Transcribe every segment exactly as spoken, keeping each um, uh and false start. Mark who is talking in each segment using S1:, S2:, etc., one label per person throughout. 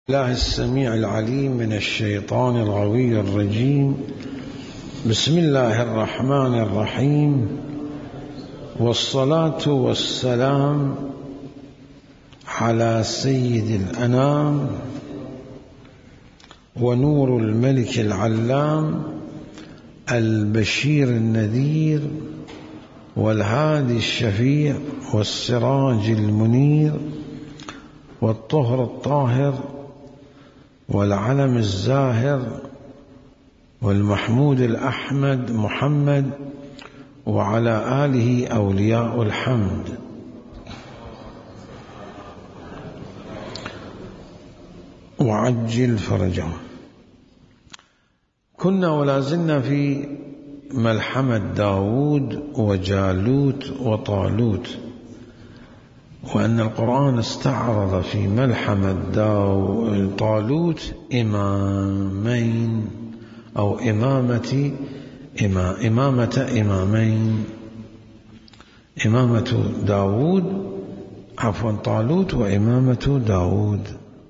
S1: الله السميع العليم من الشيطان الغوي الرجيم. بسم الله الرحمن الرحيم، والصلاة والسلام على سيد الأنام ونور الملك العلام البشير النذير والهادي الشفيع والسراج المنير والطهر الطاهر والعلم الزاهر والمحمود الأحمد محمد وعلى آله أولياء الحمد. وعجل فرجهم. كنا ولا زلنا في ملحمة داود وجالوت وطالوت، وأن القرآن استعرض في ملحمة طالوت إمامين أو إمامة إما إمامة إمامين، إمامة داود عفوا طالوت وإمامة داود.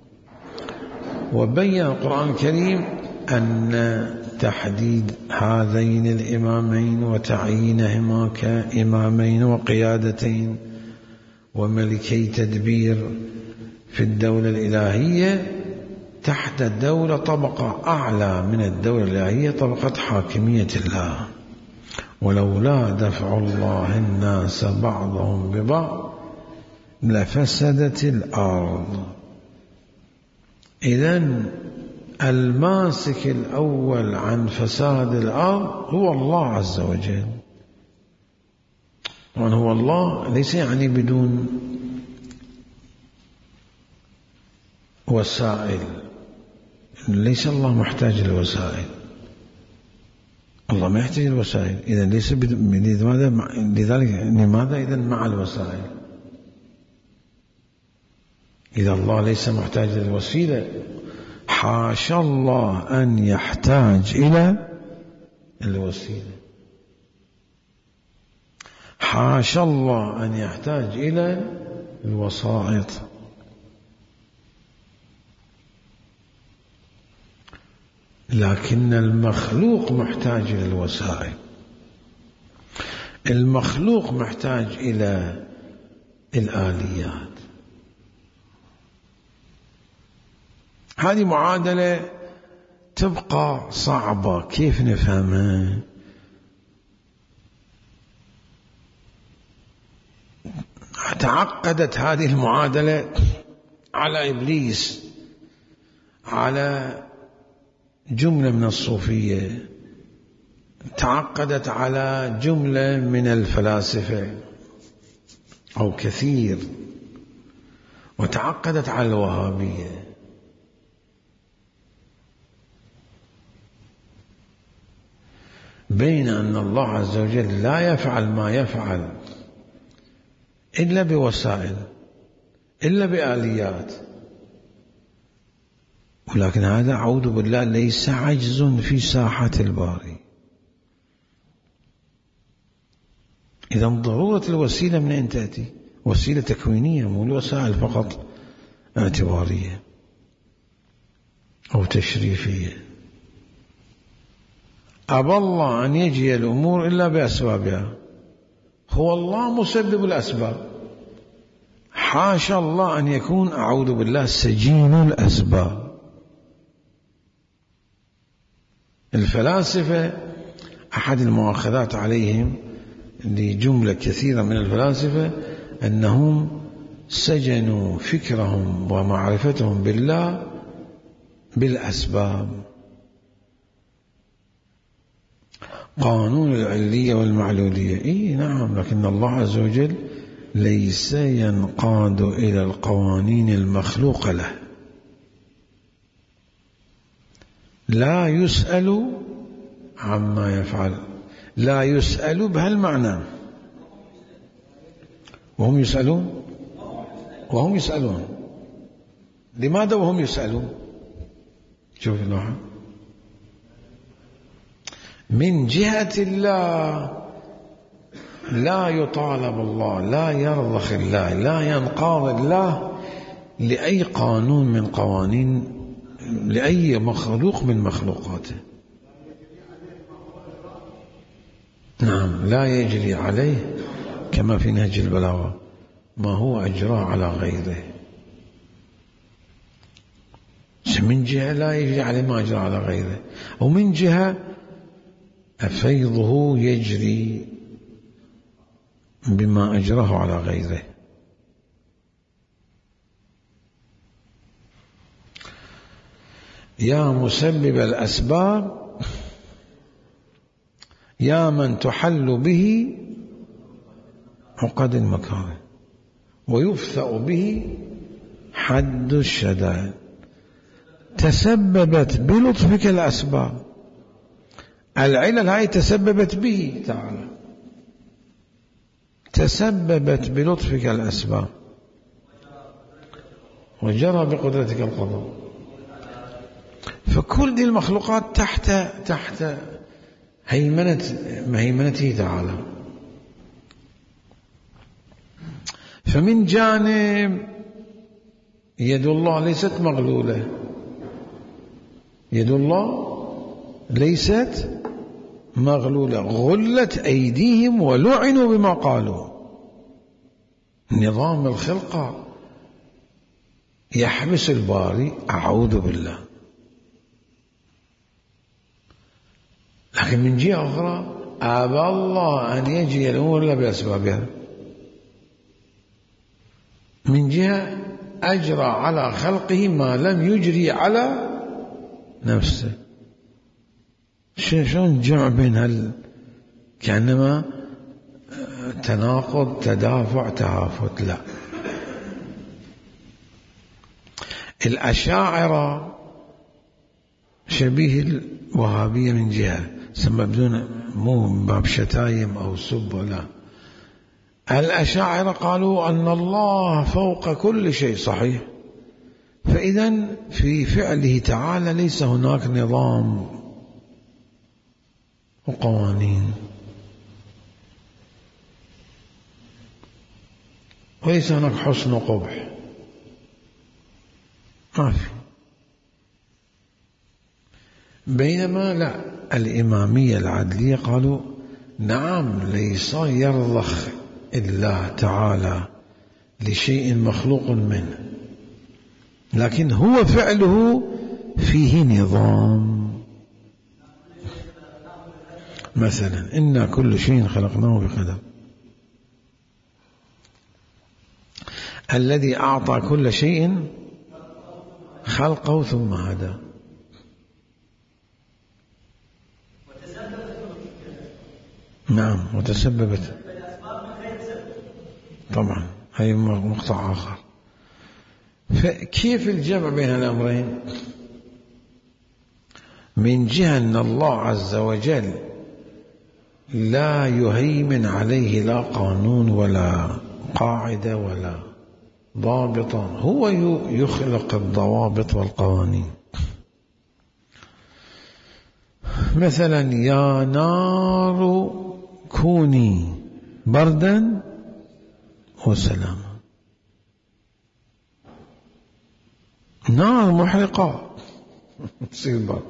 S1: وبين القرآن الكريم أن تحديد هذين الإمامين وتعيينهما كإمامين وقيادتين وملكي تدبير في الدولة الإلهية تحت الدولة طبقة أعلى من الدولة الإلهية، طبقة حاكمية الله. ولولا دفع الله الناس بعضهم ببعض لفسدت الأرض. إذن الماسك الأول عن فساد الأرض هو الله عز وجل. طبعا هو الله ليس يعني بدون وسائل، ليس الله محتاج للوسائل، الله ما يحتاج للوسائل. إذا ليس لذلك لماذا إذا مع الوسائل؟ إذا الله ليس محتاج للوسيلة، حاشا الله أن يحتاج إلى الوسيلة، حاشا الله أن يحتاج إلى الوسائط. لكن المخلوق محتاج إلى الوسائل، المخلوق محتاج إلى الآليات. هذه معادلة تبقى صعبة، كيف نفهمها؟ تعقدت هذه المعادلة على إبليس، على جملة من الصوفية، تعقدت على جملة من الفلاسفة أو كثير، وتعقدت على الوهابية. بين أن الله عز وجل لا يفعل ما يفعل إلا بوسائل، إلا بآليات، ولكن هذا أعوذ بالله ليس عجز في ساحة الباري. إذا ضرورة الوسيلة من أين تأتي؟ وسيلة تكوينية، مو الوسائل فقط اعتبارية أو تشريفية. أبى الله أن يجي الأمور إلا بأسبابها، هو الله مسبب الأسباب، حاشا الله أن يكون أعوذ بالله سجين الأسباب. الفلاسفة أحد المؤاخذات عليهم لجملة كثيرة من الفلاسفة أنهم سجنوا فكرهم ومعرفتهم بالله بالأسباب، قانون العلية والمعلولية. إيه نعم، لكن الله عز وجل ليس ينقاد إلى القوانين المخلوقة له، لا يسأل عما يفعل، لا يسأل بهالمعنى. وهم يسألون وهم يسألون لماذا وهم يسألون؟ شوف اللوحة. من جهة الله لا يطالب الله، لا يرضخ الله، لا ينقاض الله لأي قانون من قوانين، لأي مخلوق من مخلوقاته. نعم، لا يجري عليه كما في نهج البلاغة ما هو أجرى على غيره. من جهة لا يجري عليه ما أجرى على غيره، ومن جهة فيضه يجري بما أجراه على غيره. يا مسبب الأسباب يا من تحل به عقد المكاره ويفثأ به حد الشدائد. تسببت بلطفك الأسباب، العلل هاي تسببت به تعالى، تسببت بلطفك الأسباب وجرى بقدرتك القضاء. فكل دي المخلوقات تحت تحت هيمنة هيمنته تعالى. فمن جانب يد الله ليست مغلولة، يد الله ليست مغلولة، غلت أيديهم ولعنوا بما قالوا. نظام الخلقة يحبس الباري، أعوذ بالله. لكن من جهة أخرى أبى الله أن يجري الأمور إلا بأسبابها. من جهة أجرى على خلقه ما لم يجري على نفسه. شلون جمع بين هال كأنما تناقض، تدافع، تهافت؟ لا. الأشاعرة شبيه الوهابية من جهة، سمى بدون مو من باب شتايم أو سب، لا. الأشاعرة قالوا أن الله فوق كل شيء، صحيح. فإذن في فعله تعالى ليس هناك نظام وقوانين، وليس هناك حسن وقبح، ما في. بينما لا، الإمامية العدلية قالوا نعم، ليس يرضخ الله تعالى لشيء مخلوق منه، لكن هو فعله فيه نظام. مثلا إنا كل شيء خلقناه بقدر، الذي أعطى كل شيء خلقه ثم هدى. نعم، وتسببت طبعا، هي مقطع آخر. فكيف الجمع بين الأمرين؟ من جهة أن الله عز وجل لا يهيمن عليه لا قانون ولا قاعدة ولا ضابط، هو يخلق الضوابط والقوانين. مثلا يا نار كوني بردا وسلاما، نار محرقة تصير برد.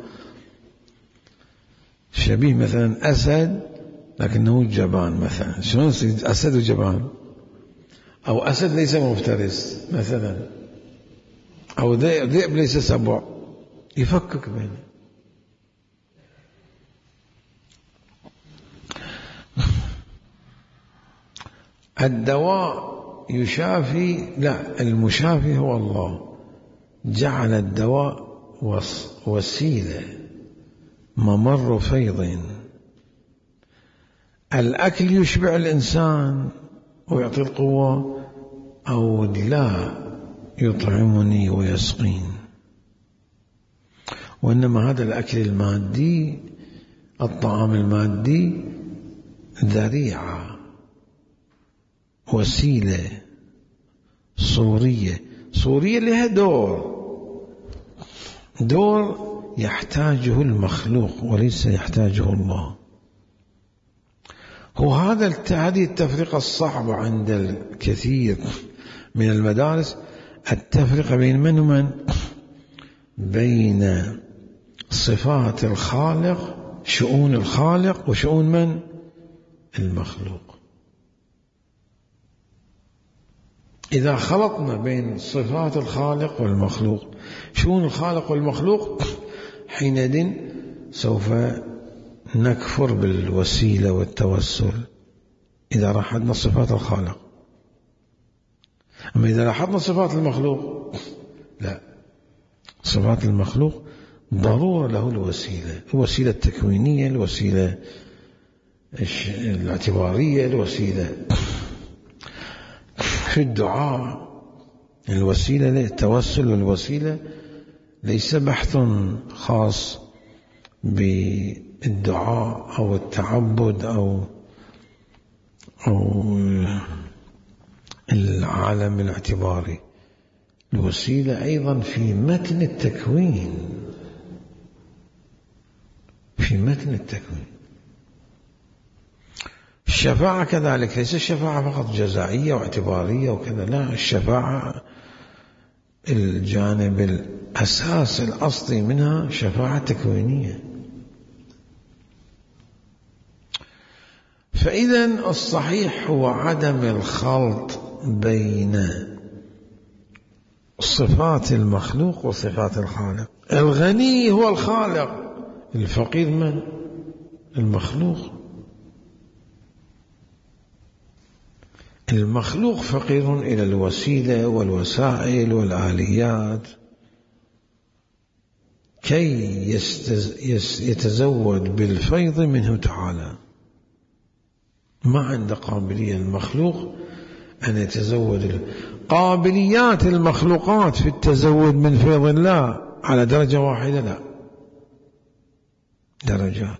S1: شبيه مثلا أسد لكنه جبان، مثلا شلون يصير أسد وجبان؟ أو أسد ليس مفترس مثلا، أو ذئب ليس سبع، يفكك بينه. الدواء يشافي، لا، المشافي هو الله. جعل الدواء وسيلة، ممر فيض. الأكل يشبع الإنسان ويعطي القوة، أو لا يطعمني ويسقين. وإنما هذا الأكل المادي، الطعام المادي، ذريعة، وسيلة صورية. صورية لها دور، دور يحتاجه المخلوق وليس يحتاجه الله. هو هذا هذه التفرقة الصعبة عند الكثير من المدارس، التفرقة بين من ومن؟ بين صفات الخالق، شؤون الخالق، وشؤون من؟ المخلوق. إذا خلطنا بين صفات الخالق والمخلوق، شؤون الخالق والمخلوق، حينئذ سوف نكفر بالوسيلة والتوسل إذا لاحظنا صفات الخالق. أما إذا لاحظنا صفات المخلوق لا، صفات المخلوق ضرورة له الوسيلة، الوسيلة التكوينية، الوسيلة الاعتبارية، الوسيلة في الدعاء، الوسيلة للتوسل. والوسيلة ليس بحث خاص بالدعاء أو التعبد أو أو العالم الاعتباري، الوسيلة أيضا في متن التكوين، في متن التكوين. الشفاعة كذلك، ليس الشفاعة فقط جزائية واعتبارية وكذا، لا، الشفاعة الجانب الأساس الأصلي منها شفاعة تكوينية. فإذن الصحيح هو عدم الخلط بين صفات المخلوق وصفات الخالق. الغني هو الخالق، الفقير من؟ المخلوق. المخلوق فقير إلى الوسيلة والوسائل والآليات كي يتزود بالفيض منه تعالى. ما عنده قابلية المخلوق أن يتزود. قابليات المخلوقات في التزود من فيض الله على درجة واحدة؟ لا، درجات.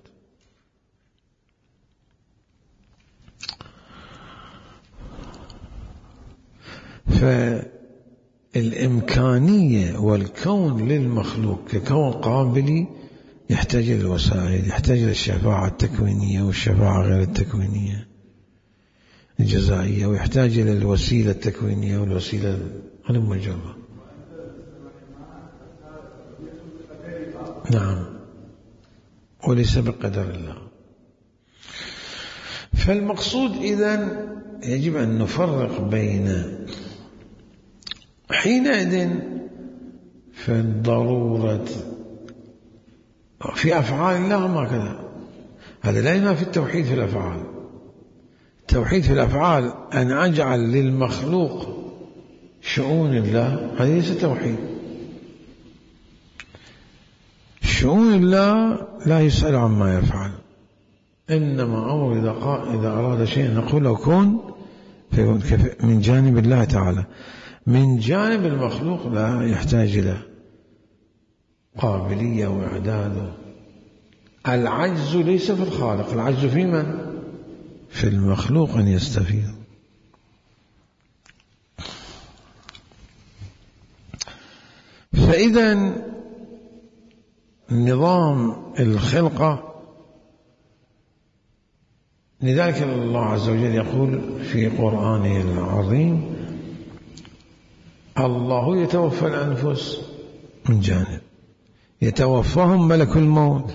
S1: فالإمكانية والكون للمخلوق ككون قابلي يحتاج إلى الوسائل، يحتاج إلى الشفاعة التكوينية والشفاعة غير التكوينية الجزائية، ويحتاج إلى الوسيلة التكوينية والوسيلة المجرة. نعم، وليس بقدر الله. فالمقصود إذن يجب أن نفرق بين حينئذ في الضرورة في أفعال الله ما كذا، هذا لا ينافي التوحيد في الأفعال. التوحيد في الأفعال أن أجعل للمخلوق شؤون الله، هذا ليس توحيد. شؤون الله لا يسأل عما يفعل، إنما أمر إذا, إذا أراد شيئا نقول له كن فيكون من جانب الله تعالى. من جانب المخلوق لا يحتاج إلى قابلية وإعداد. العجز ليس في الخالق، العجز في من؟ في المخلوق أن يستفيد. فإذا نظام الخلقة، لذلك الله عز وجل يقول في قرآنه العظيم: الله يتوفى الأنفس من جانب، يتوفاهم ملك الموت،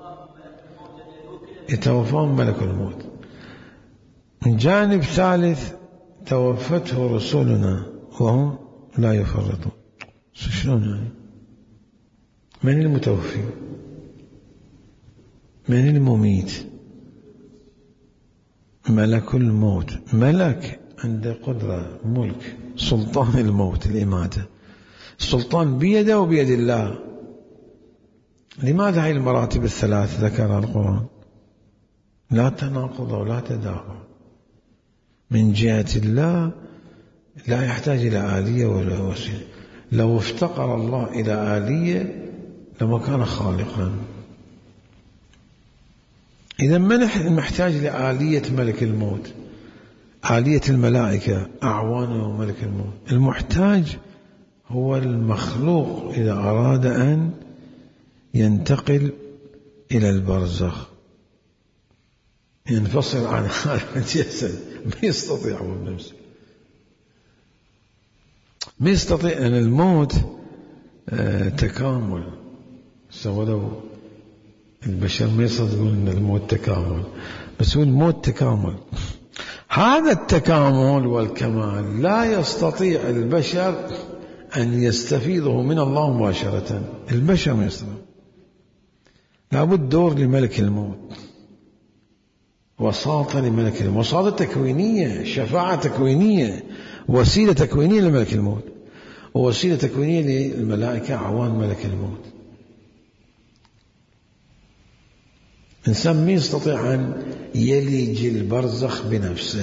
S1: يتوفاهم ملك الموت. من جانب ثالث توفته رسلنا وهم لا يفرطون. شلون يعني؟ من المتوفي؟ من المميت؟ ملك الموت. ملك عنده قدرة، ملك، سلطان الموت، الإماتة، السلطان بيده وبيد الله. لماذا هذه المراتب الثلاث ذكرها القرآن؟ لا تناقض ولا تدافع. من جهة الله لا يحتاج إلى آلية ولا وسيلة. لو افتقر الله إلى آلية لما كان خالقا. إذا من محتاج لآلية ملك الموت؟ آلية الملائكة أعوانه ملك الموت. المحتاج هو المخلوق إذا أراد أن ينتقل إلى البرزخ، ينفصل عن هذا الجسد، ما يستطيع هو بنفسه. ما يستطيع أن الموت تكامل. ولو البشر ما يصدقون أن الموت تكامل، بس هو الموت تكامل. هذا التكامل والكمال لا يستطيع البشر أن يستفيضه من الله مباشرة. البشر ما يستطيع، لابد دور لملك الموت، وساطة لملك الموت، وساطة تكوينية، شفاعة تكوينية، وسيلة تكوينية لملك الموت، ووسيلة تكوينية للملائكة أعوان ملك الموت. إنسان ما يستطيع أن يلج البرزخ بنفسه،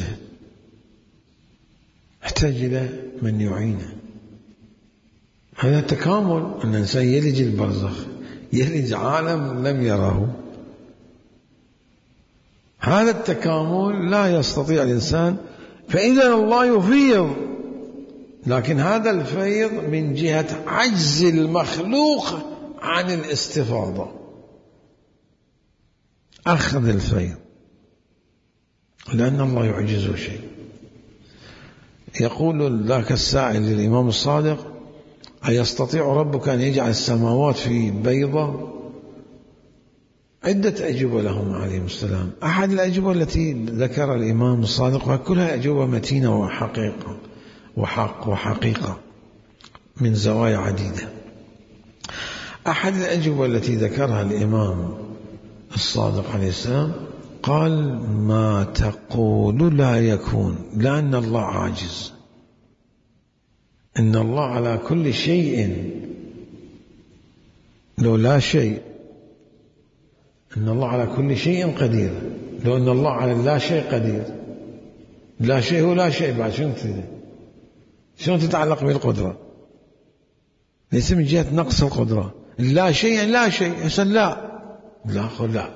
S1: يحتاج إلى من يعينه. هذا تكامل، أن الإنسان يلج البرزخ، يلج عالم لم يره. هذا التكامل لا يستطيع الإنسان، فإذا الله يفيض، لكن هذا الفيض من جهة عجز المخلوق عن الاستفاضة. أخذ الفيض لأن الله يعجزه شيء. يقول ذاك السائل للإمام الصادق: أيستطيع ربك أن يجعل السماوات في بيضة؟ عدة أجوبة لهم عليهم السلام. أحد الأجوبة التي ذكر الإمام الصادق وكلها أجوبة متينة وحقيقة وحق وحقيقة من زوايا عديدة. أحد الأجوبة التي ذكرها الإمام الصادق عليه السلام قال: ما تقول لا يكون، لأن الله عاجز. إن الله على كل شيء، لو لا شيء، إن الله على كل شيء قدير. لو أن الله على لا شيء قدير، لا شيء هو لا شيء، بعد شنو شنو تتعلق بالقدرة؟ ليس من جهة نقص القدرة. لا شيء يعني لا شيء، يسأل لا لا قل لا.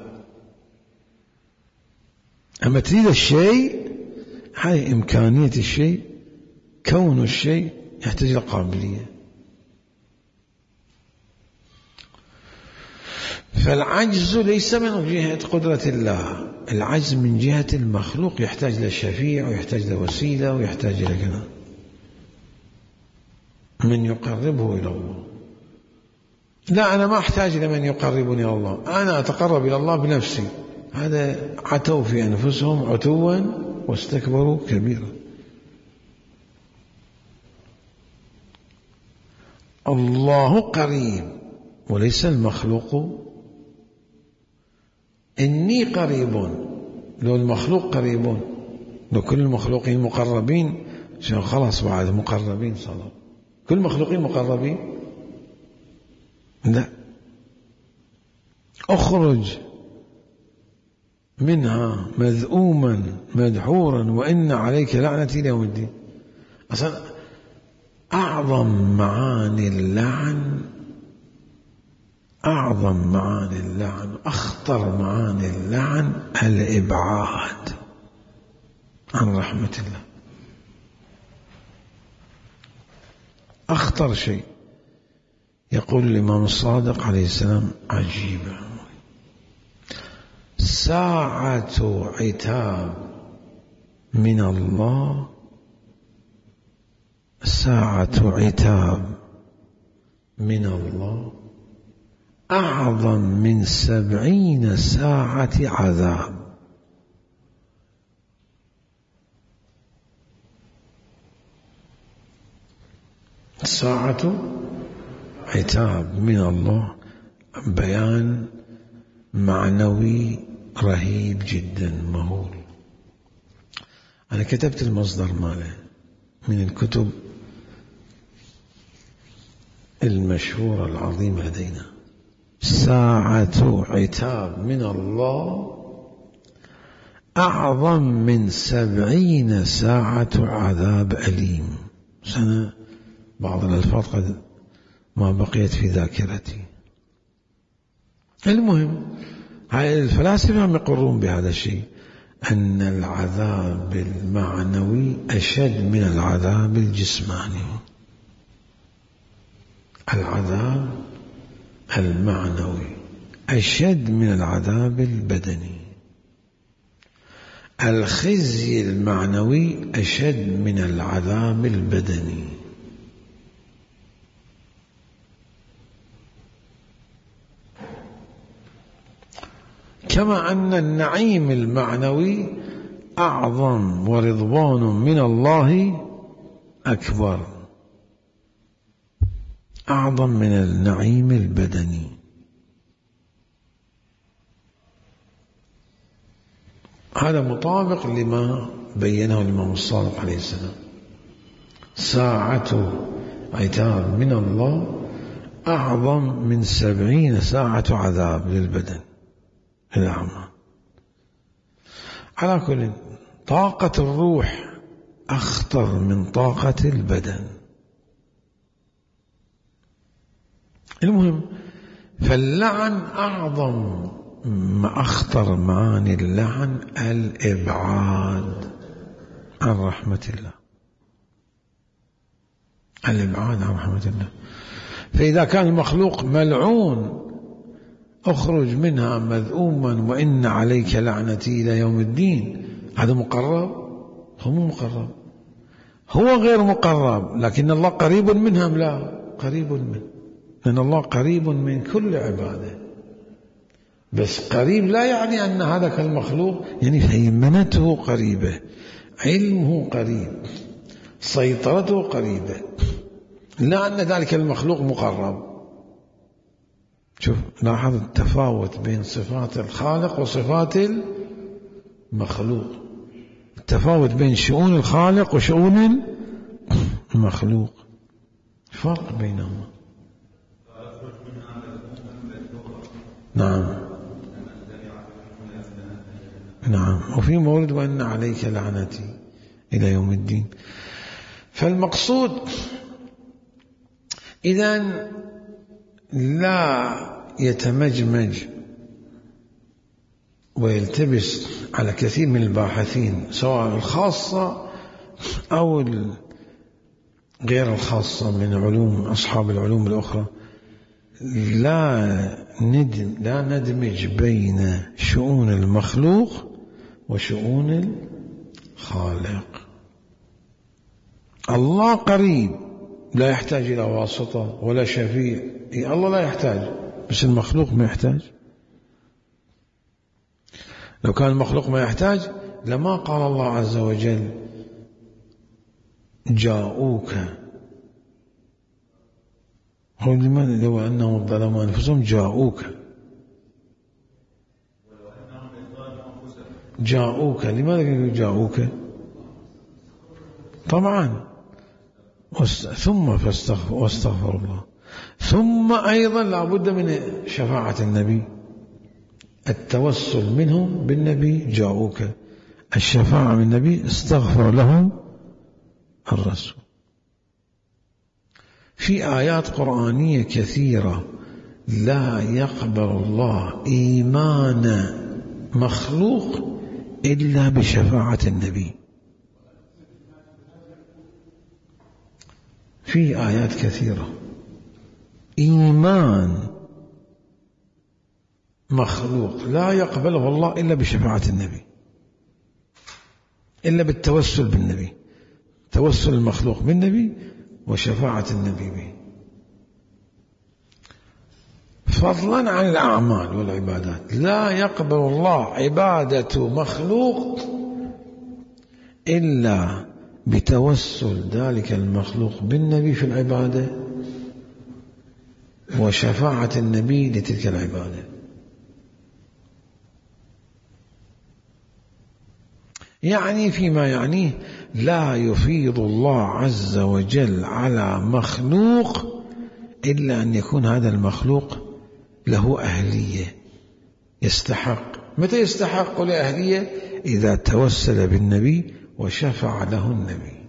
S1: أما تريد الشيء، هاي إمكانية الشيء، كون الشيء يحتاج إلى قابلية. فالعجز ليس من جهة قدرة الله، العجز من جهة المخلوق، يحتاج إلى شفيع ويحتاج إلى وسيلة ويحتاج إلى كذا من يقربه إلى الله. لا، أنا ما أحتاج إلى من يقربني إلى الله، أنا أتقرب إلى الله بنفسي. هذا عتوا في أنفسهم عتوا واستكبروا كبيرا. الله قريب وليس المخلوق. إني قريب، لو المخلوق قريبون، لو كل المخلوقين مقربين خلاص بعد مقربين صلاة. كل المخلوقين مقربين؟ لا. أخرج منها مذءوما مدحورا وإن عليك لعنتي ليوم الدين. أصلا أعظم معاني اللعن، أعظم معاني اللعن، أخطر معاني اللعن الإبعاد عن رحمة الله. أخطر شيء. يقول الإمام الصادق عليه السلام عجيبة: ساعة عتاب من الله، ساعة عتاب من الله أعظم من سبعين ساعة عذاب. ساعة عتاب من الله بيان معنوي رهيب جدا مهول. أنا كتبت المصدر ماله من الكتب المشهورة العظيمة لدينا. ساعة عتاب من الله أعظم من سبعين ساعة عذاب أليم. سنة بعض الألفاظ قد ما بقيت في ذاكرتي. المهم، هاي الفلاسفة هم يقرون بهذا الشيء، أن العذاب المعنوي أشد من العذاب الجسماني. العذاب المعنوي أشد من العذاب البدني. الخزي المعنوي أشد من العذاب البدني. كما أن النعيم المعنوي أعظم ورضوان من الله أكبر، أعظم من النعيم البدني. هذا مطابق لما بينه الإمام الصادق عليه السلام: ساعة عتاب من الله أعظم من سبعين ساعة عذاب للبدن الأعمى. على كل، طاقة الروح أخطر من طاقة البدن. المهم، فاللعن أعظم ما أخطر معاني اللعن الإبعاد عن رحمة الله، الإبعاد عن رحمة الله. فإذا كان المخلوق ملعون أخرج منها مذءوما وإن عليك لعنتي إلى يوم الدين، هذا مقرب؟ هو مو مقرب، هو غير مقرب، لكن الله قريب منها. لا، قريب منه، لأن الله قريب من كل عباده. بس قريب لا يعني أن هذا كالمخلوق، يعني هيمنته قريبة، علمه قريب، سيطرته قريبة، لا أن ذلك المخلوق مقرب. شوف، لاحظ التفاوت بين صفات الخالق وصفات المخلوق، التفاوت بين شؤون الخالق وشؤون المخلوق، فرق بينهما. نعم نعم. وفي مورد وأن عليك لعنتي إلى يوم الدين. فالمقصود إذن لا يتمجمج ويلتبس على كثير من الباحثين، سواء الخاصة أو غير الخاصة من علوم أصحاب العلوم الأخرى، لا ندم لا ندمج بين شؤون المخلوق وشؤون الخالق. الله قريب لا يحتاج إلى واسطة ولا شفيع، إيه الله لا يحتاج، بس المخلوق ما يحتاج. لو كان المخلوق ما يحتاج لما قال الله عز وجل جاءوك. هو لماذا؟ لو أنهم ظلموا أنفسهم جاءوك، جاءوك لماذا يقولوا جاءوك؟ طبعا ثم فاستغفر واستغفر الله، ثم أيضا لا بد من شفاعة النبي، التوسل منهم بالنبي جاءوك، الشفاعة من النبي استغفر لهم الرسول. في آيات قرآنية كثيرة لا يقبل الله إيمان مخلوق إلا بشفاعة النبي. في آيات كثيرة إيمان مخلوق لا يقبله الله إلا بشفاعة النبي، إلا بالتوسل بالنبي، توسل المخلوق بالنبي وشفاعة النبي به، فضلا عن الأعمال والعبادات. لا يقبل الله عبادة مخلوق إلا بتوسل ذلك المخلوق بالنبي في العبادة وشفاعة النبي لتلك العبادة. يعني فيما يعنيه لا يفيض الله عز وجل على مخلوق إلا أن يكون هذا المخلوق له أهلية، يستحق. متى يستحق لأهلية؟ إذا توسل بالنبي وشفع له النبي.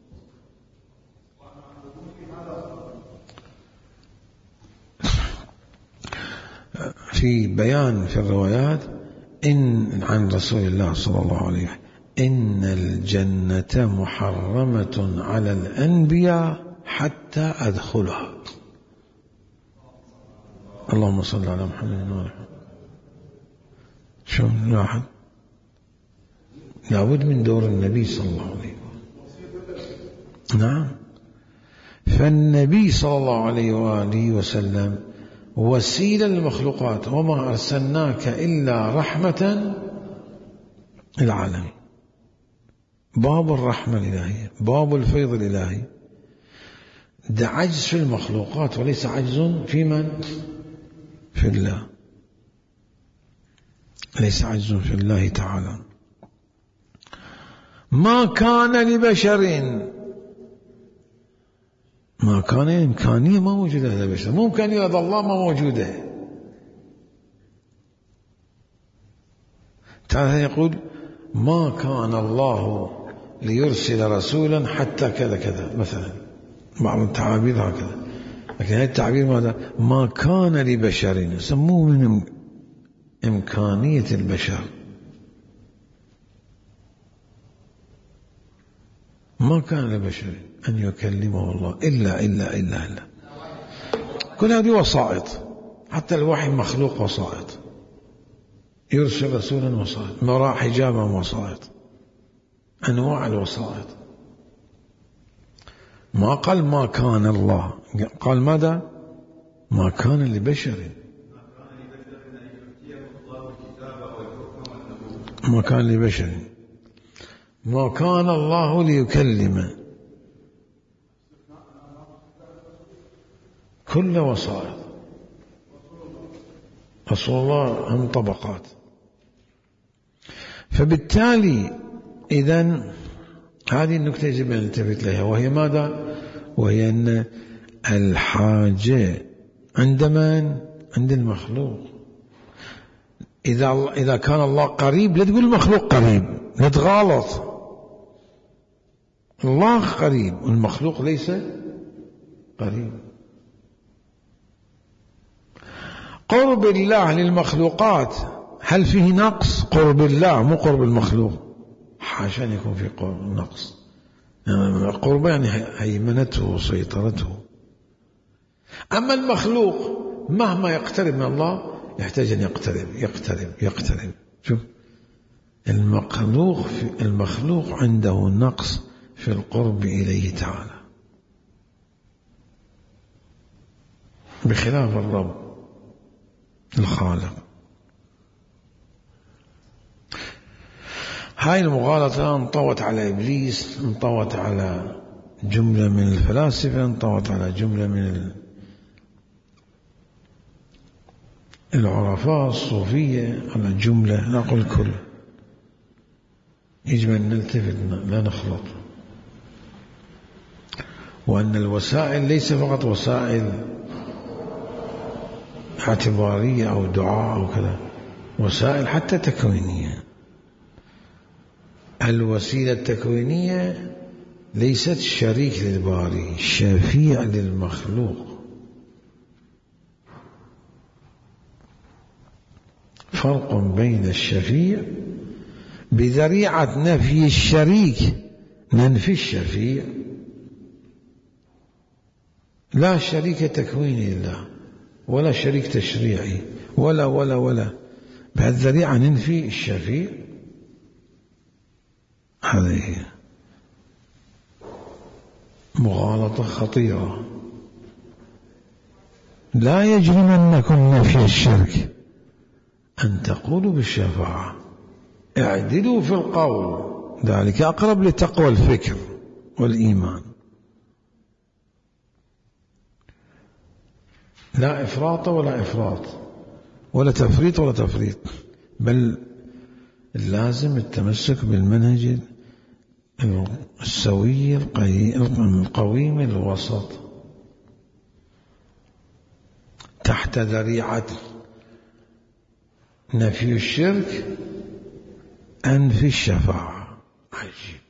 S1: في بيان في الروايات إن عن رسول الله صلى الله عليه وسلم إن الجنة محرمة على الأنبياء حتى أدخلها. اللهم صل على محمد وعلى آله. شو نلاحظ؟ لابد من دور النبي صلى الله عليه وسلم. نعم، فالنبي صلى الله عليه وآله وسلم وسيلة للمخلوقات، وما أرسلناك إلا رحمة للعالمين. باب الرحمة الإلهية، باب الفيض الإلهي. ده عجز في المخلوقات وليس عجز في من؟ في الله، ليس عجز في الله تعالى. ما كان لبشر، ما كان إمكانية ما موجودة للبشر، ممكن يرد الله ما موجودة. تعالى يقول ما كان الله ليرسل رسولا حتى كذا كذا مثلا، بعض التعابير هكذا، لكن هذا التعبير ماذا؟ ما كان لبشر، يسموه من إمكانية البشر. ما كان لبشر أن يكلمه الله إلا إلا إلا إلا. كل هذه وسائط، حتى الوحي مخلوق وسائط، يرسل رسولا وسائط، وراء حجابا وسائط، أنواع الوسائط. ما قال ما كان الله، قال ماذا؟ ما كان لبشر، ما كان لبشر، ما كان الله ليكلم، كل وسائط. رسول الله هم طبقات. فبالتالي إذن هذه النكتة يجب أن نلتفت لها، وهي ماذا؟ وهي أن الحاجة عند من؟ عند المخلوق. إذا إذا كان الله قريب لا تقول المخلوق قريب، لا تغالط. الله قريب والمخلوق ليس قريب. قرب الله للمخلوقات هل فيه نقص؟ قرب الله مو قرب المخلوق، حاشا أن يكون في نقص. قرب يعني هيمنته وسيطرته. أما المخلوق مهما يقترب من الله يحتاج أن يقترب يقترب يقترب. شوف المخلوق المخلوق عنده نقص في القرب إليه تعالى، بخلاف الرب الخالق. هاي المغالطة انطوت على إبليس، انطوت على جملة من الفلاسفة، انطوت على جملة من العرفاء الصوفية، على جملة، نقول كل. يجب أن نلتفت لا نخلط، وأن الوسائل ليس فقط وسائل اعتبارية أو دعاء أو كذا، وسائل حتى تكوينية. الوسيلة التكوينية ليست شريك للباري، شفيع للمخلوق. فرق بين الشفيع، بذريعة نفي الشريك ننفي الشفيع. لا شريك تكويني لله ولا شريك تشريعي ولا ولا ولا، بهالذريعة ننفي الشفيع. هذه مغالطة خطيرة. لا يجرمنكم نفي الشرك أن تقولوا بالشفاعة، اعدلوا في القول، ذلك أقرب لتقوى الفكر والإيمان. لا إفراط ولا إفراط، ولا تفريط ولا تفريط، بل لازم التمسك بالمنهج السوي القويم الوسط، تحت ذريعة نفي الشرك أنفي الشفاعة. عجيب.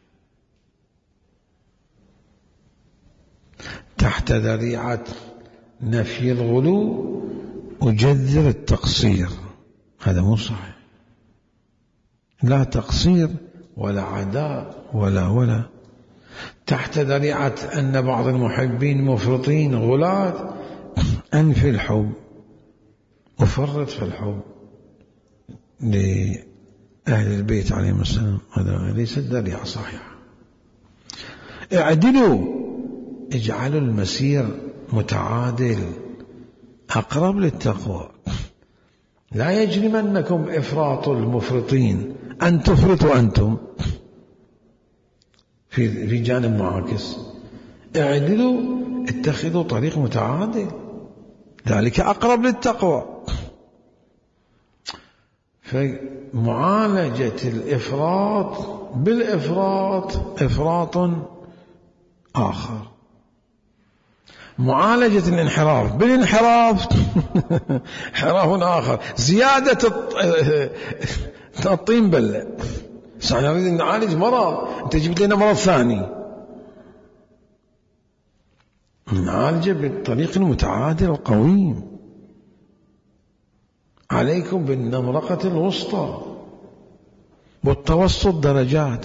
S1: تحت ذريعة نفي الغلو أجذر التقصير، هذا مو صحيح. لا تقصير ولا عداء ولا ولا. تحت ذريعة أن بعض المحبين مفرطين غلاة، أنفي الحب وفرط في الحب لأهل البيت عليهم السلام، هذا ليست ذريعة صحيحة. اعدلوا، اجعلوا المسير متعادل، أقرب للتقوى. لا يجرمنكم إفراط المفرطين أن تفرطوا أنتم في في جانب معاكس. اعدلوا، اتخذوا طريق متعادل، ذلك أقرب للتقوى. فمعالجة الإفراط بالإفراط إفراط آخر، معالجة الانحراف بالانحراف انحراف آخر، زيادة الطين بلة. نحن نريد أن نعالج مرض، أنت جبت لنا مرض ثاني، نعالجه بالطريق المتعادل القويم. عليكم بالنمرقة الوسطى، والتوسط درجات،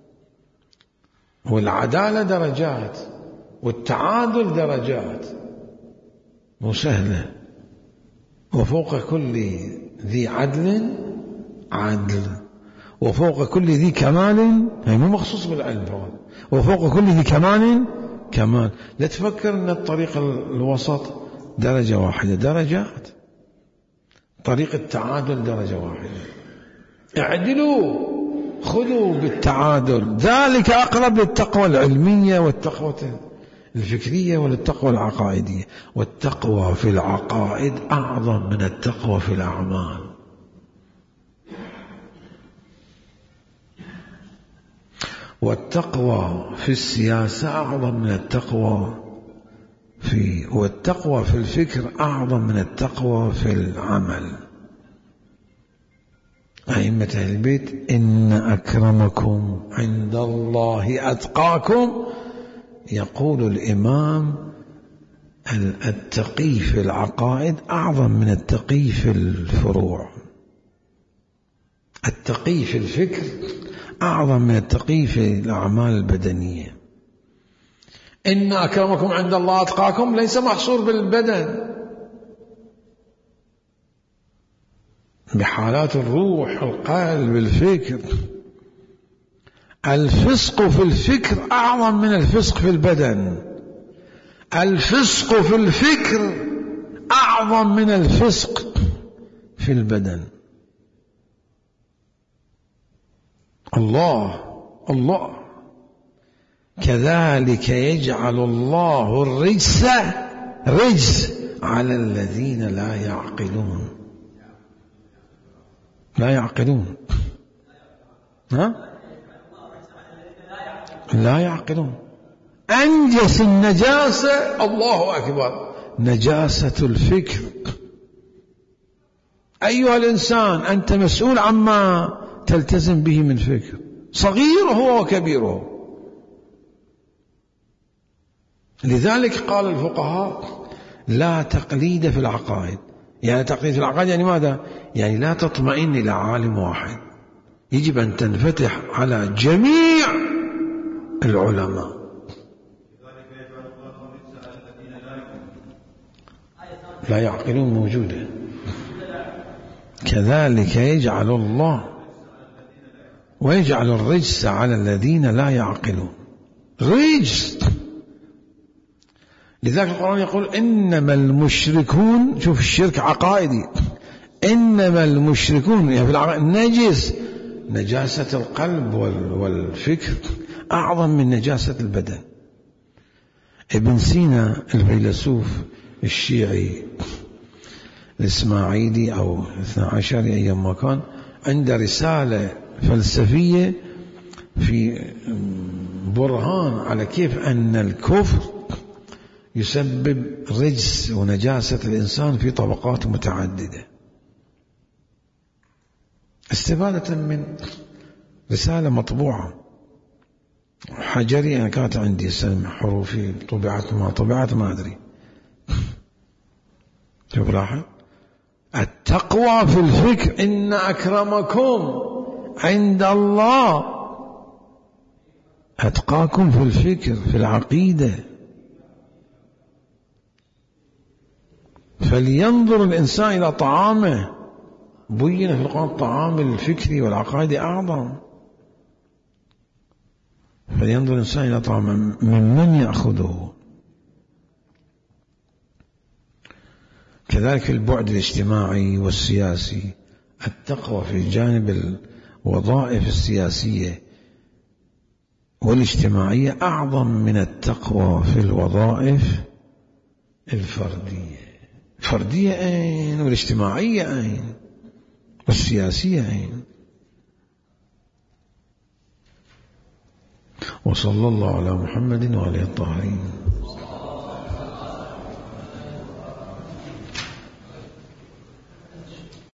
S1: والعدالة درجات، والتعادل درجات، مو سهلة. وفوق كل ذي عدل عدل، وفوق كل ذي كمال، هي مو مخصوص بالعلم، وفوق كل ذي كمال كمال. لا تفكر أن الطريق الوسط درجة واحدة، درجات. طريق التعادل درجة واحدة. اعدلوا، خذوا بالتعادل، ذلك أقرب للتقوى العلمية والتقوى الفكرية والتقوى العقائدية. والتقوى في العقائد أعظم من التقوى في الأعمال. والتقوى في السياسة أعظم من التقوى في والتقوى في الفكر أعظم من التقوى في العمل. أئمة أهل البيت: إن أكرمكم عند الله أتقاكم. يقول الإمام: التقي في العقائد أعظم من التقي في الفروع. التقي في الفكر أعظم من التقي في الأعمال البدنية. إن أكرمكم عند الله أتقاكم ليس محصور بالبدن، بحالات الروح، القلب، الفكر. الفسق في الفكر أعظم من الفسق في البدن. الفسق في الفكر أعظم من الفسق في البدن. الله الله كذلك يجعل الله الرجس رجس على الذين لا يعقلون. لا يعقلون، ها؟ لا يعقلون. أنجس النجاسة، الله أكبر، نجاسة الفكر. أيها الإنسان، أنت مسؤول عما تلتزم به من فكر، صغيره وكبيره. لذلك قال الفقهاء: لا تقليد في العقائد. يعني تقليد في العقائد يعني ماذا؟ يعني لا تطمئن إلى عالم واحد، يجب أن تنفتح على جميع العلماء. لا يعقلون موجودة. كذلك يجعل الله ويجعل الرجس على الذين لا يعقلون. رجس. لذلك القرآن يقول: إنما المشركون، شوف الشرك عقائدي، إنما المشركون يعني في العقائد نجس. نجاسة القلب والفكر أعظم من نجاسة البدن. ابن سينا الفيلسوف الشيعي الإسماعيلي أو اثنى عشري أيام ما كان، عنده رسالة فلسفية في برهان على كيف أن الكفر يسبب رجس ونجاسة الإنسان في طبقات متعددة، استفادة من رسالة مطبوعة حجري. أنا كانت عندي سلم حروفي، طبعت ما طبعت ما أدري. شوف لاحظ: التقوى في الفكر، إن أكرمكم عند الله أتقاكم في الفكر، في العقيدة. فلينظر الإنسان إلى طعامه، بين في القرآن الطعام الفكري والعقائدي أعظم. فلينظر الإنسان إلى طعامه ممن يأخذه. كذلك في البعد الاجتماعي والسياسي، التقوى في جانب الوظائف السياسية والاجتماعية أعظم من التقوى في الوظائف الفردية. الفردية أين والاجتماعية أين والسياسية أين؟ وصلى الله على محمد وعلى الطاهرين.